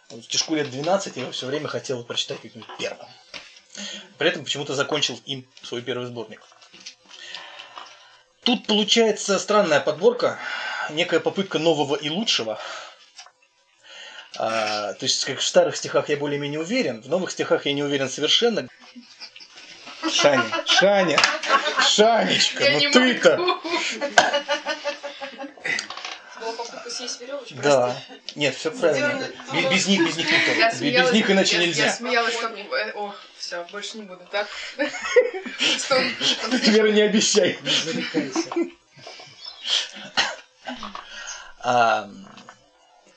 Вот Стишку лет 12, я все время хотел прочитать как-нибудь первым. При этом почему-то закончил им свой первый сборник. Тут получается странная подборка, некая попытка нового и лучшего. То есть, как в старых стихах я более-менее уверен, в новых стихах я не уверен совершенно. Шанечка, ну ты-то! Съесть веревочку. Да. Нет, все правильно. Без них никак. Без них иначе нельзя. Я смеялась, как... О, все, больше не буду, так? Вера, не обещай. Не зарекайся.